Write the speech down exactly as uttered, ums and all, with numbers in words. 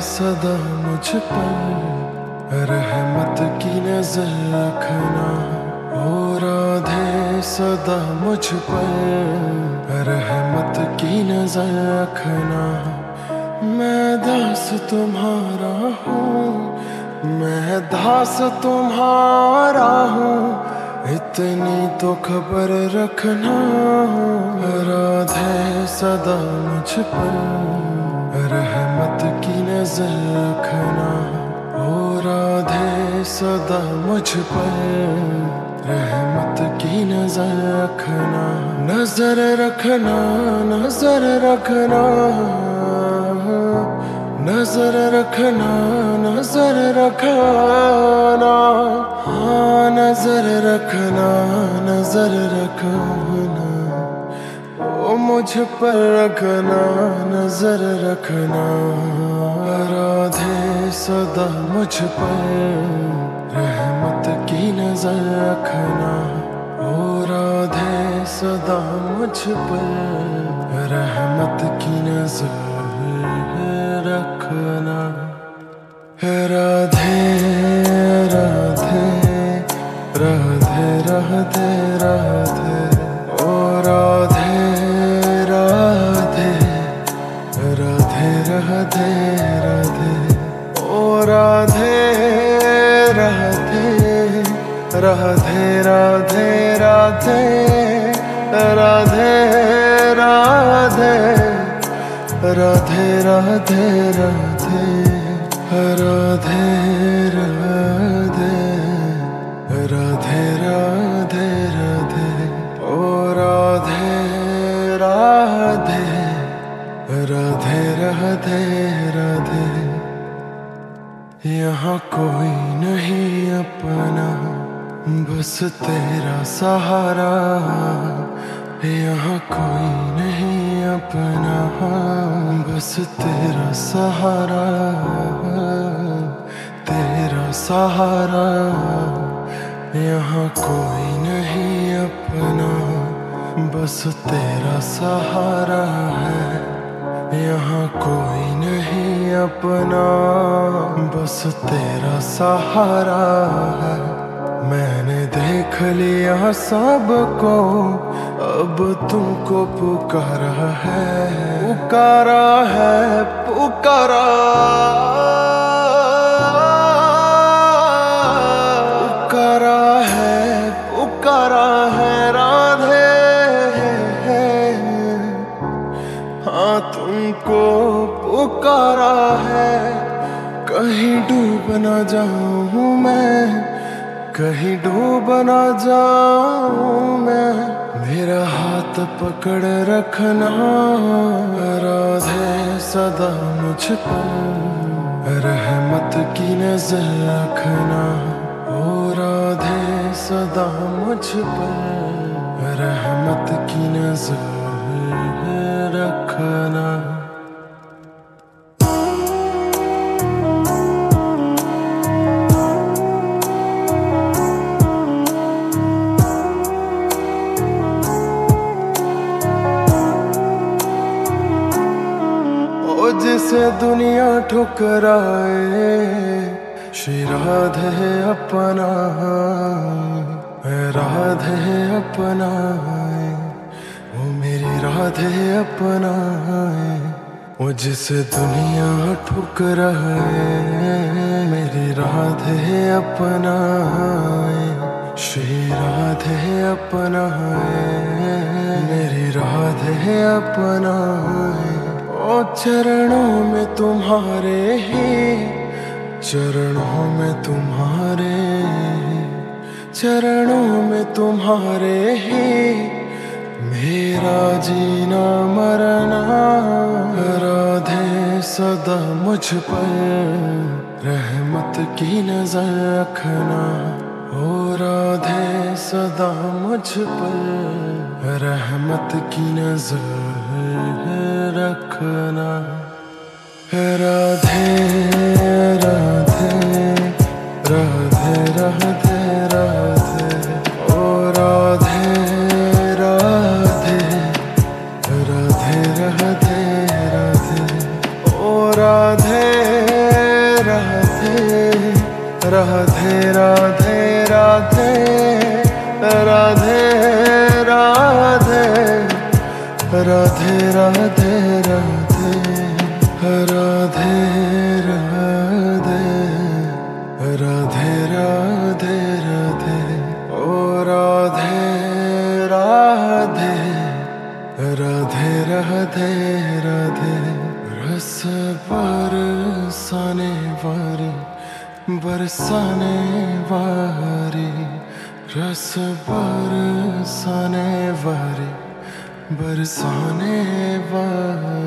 सदा मुझ पर, रहमत की नजर रखना। ओ राधे सदा मुझ पर, रहमत की नजर रखना। मैं दास तुम्हारा हूँ, मैं दास तुम्हारा हूँ, इतनी तो खबर रखना। राधे सदा मुझ पर, रहमत की नजर रखना। ओ राधे सदा मुझ पर, रहमत की नजर रखना। नजर रखना, नजर रखना, नजर रखना, नजर रखना। हाँ नजर रखना, नजर रखना। ओ मुझ पर रखना, नजर रखना। राधे सदा मुझ पर, रहमत की नजर रखना। ओ राधे सदा मुझ पर, रहमत की नजर रखना। राधे राधे राधे राधे राधे। ओ राधे राधे राधे राधे राधे। ओ राधे राधे राधे राधे राधे राधे राधे राधे राधे राधे राधे राधे राधे राधे राधे। ओ राधे राधे राधे राधे राधे। यहाँ कोई नहीं अपना, बस तेरा सहारा। यहाँ कोई नहीं अपना, बस तेरा सहारा, तेरा सहारा। यहाँ कोई नहीं अपना, बस तेरा सहारा है। यहाँ कोई नहीं अपना, बस तेरा सहारा है। मैंने देख लिया सबको, अब तुमको पुकारा है, पुकारा है, पुकारा, पुकारा है, पुकारा है राधे। हाँ तुमको पुकारा है, कहीं डूब ना जाऊं मैं, कहीं डूब ना जाऊं मैं। मेरा हाथ पकड़ रखना। राधे सदा मुझ पर, रहमत की नजर रखना। ओ राधे सदा मुझ पर, रहमत की नजर रखना। जिसे दुनिया ठुकराए, श्री राधे अपना, राधे अपना, वो मेरी राधे अपना। वो जिसे दुनिया ठुकराए, मेरी राधे अपना, श्री राधे अपना, मेरी राधे अपना। ओ चरणों में तुम्हारे ही, चरणों में तुम्हारे, चरणों में तुम्हारे ही, मेरा जीना मरना। राधे सदा मुझ पर, रहमत की नजर रखना। ओ राधे सदा मुझ पर, रहमत की नजर रखना। राधे राधे राधे राधे राधे। ओ राधे राधे राधे राधे राधे। ओ राधे राधे राधे राधे राधे राधे राधे राधे राधे राधे राधे राधे राधे राधे ओ राधे राधे राधे राधे राधे रस बरसाने वारी बरसाने वारी रस बरसाने वारी बरसाने वारी